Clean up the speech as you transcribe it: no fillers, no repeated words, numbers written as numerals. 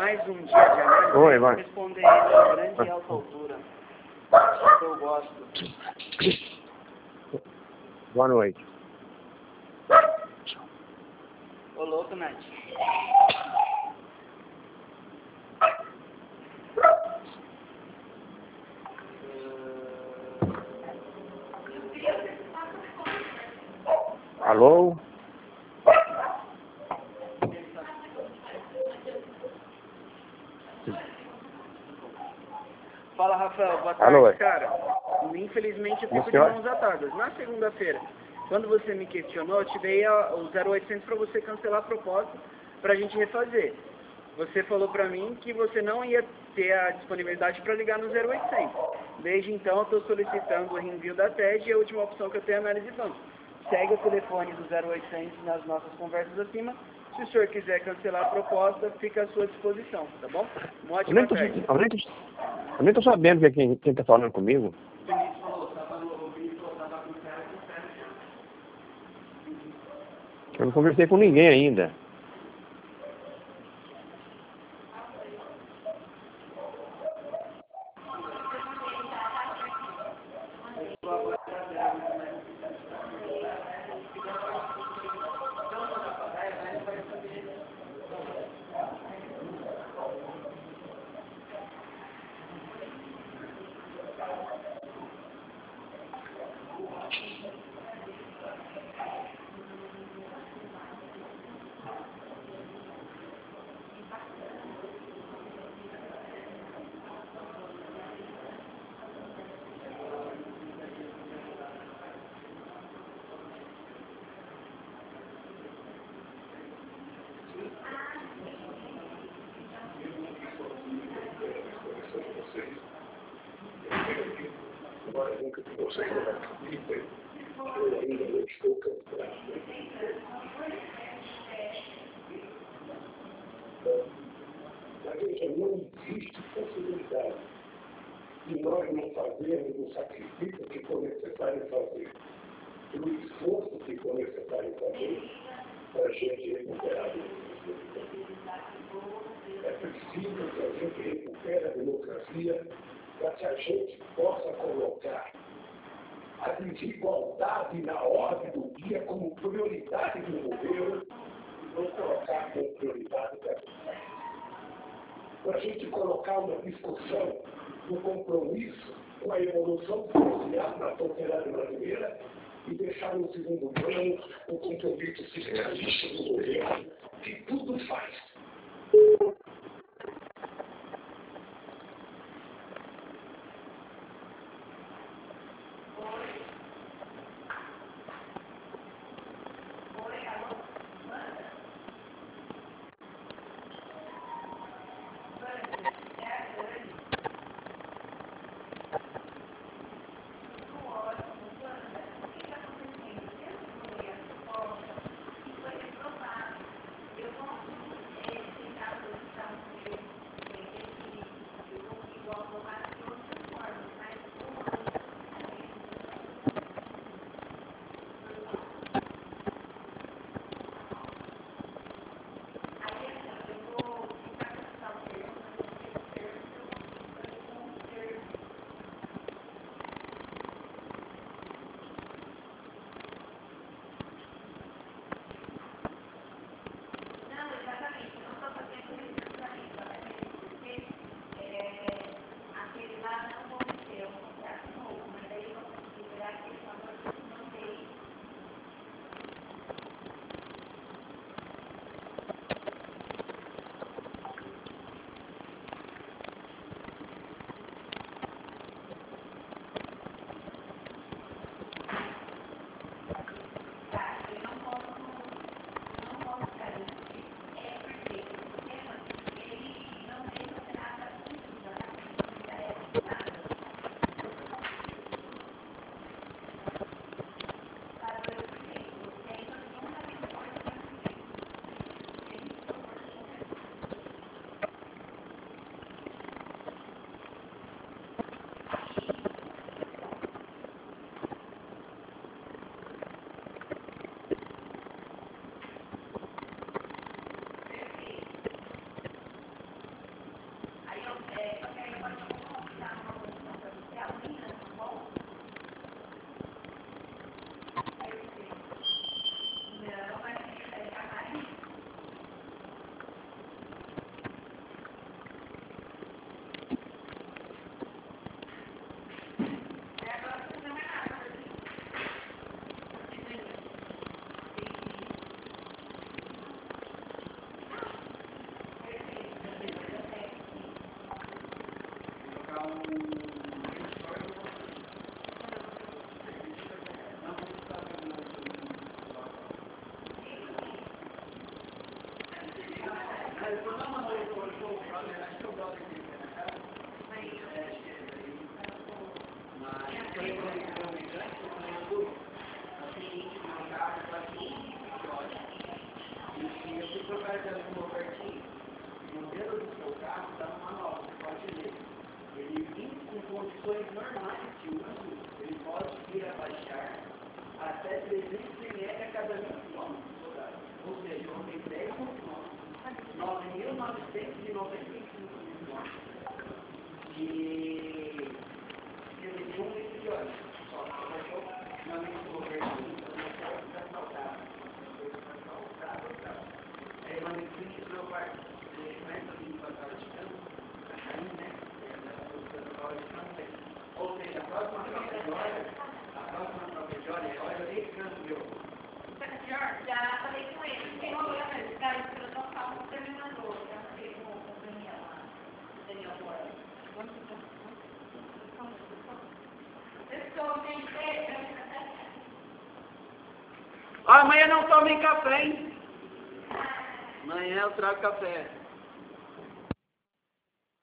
mais um dia de análise, Oi, eu vou vai. responder ele em grande e alta altura. Eu gosto. Boa noite. Ô louco, Nath. Alô? Fala, Rafael. Boa Alô, tarde, cara. Infelizmente eu fico de mãos atadas. Na segunda-feira, quando você me questionou, eu te dei o 0800 para você cancelar a proposta para a gente refazer. Você falou para mim que você não ia ter a disponibilidade para ligar no 0800. Desde então eu estou solicitando o reenvio da TED e a última opção que eu tenho é análise de banco. Segue o telefone do 0800 nas nossas conversas acima. Se o senhor quiser cancelar a proposta, fica à sua disposição, tá bom? Uma ótima tarde. Eu nem tô sabendo que quem tá falando comigo. O Vinícius falou, tava com cara. Eu não conversei com ninguém ainda. Agora nunca que você acredita, eu ainda não estou cansado. Mas veja, não existe possibilidade de nós não fazermos o sacrifício que for necessário fazer, o esforço que for necessário fazer para a gente recuperar a democracia. É preciso que a gente recupere a democracia para que a gente possa colocar a desigualdade na ordem do dia como prioridade do governo e não colocar como prioridade da sociedade. Para a gente colocar uma discussão do compromisso com a evolução social na sociedade brasileira e deixar no segundo plano o compromisso fiscalista do governo, que tudo faz. condições normais de uso, ele pode vir a baixar até 300 ml a cada 1.000 km. Ou seja, eu tenho 10 km, 9.995 km de um litro de óleo. Só que eu não me governo, para saltar. Aí eu me fiz para o quarto. Ele começa a vir para a sala de campo, para cair, né? Ou seja, a próxima troca de óleo é óleo de câmbio. Já falei com ele, tem uma coisa mesmo, esse cara que eu não falo com o terminador, já falei com o Daniel lá, Daniel Borges. Amanhã não tomem café, hein? Amanhã eu trago café.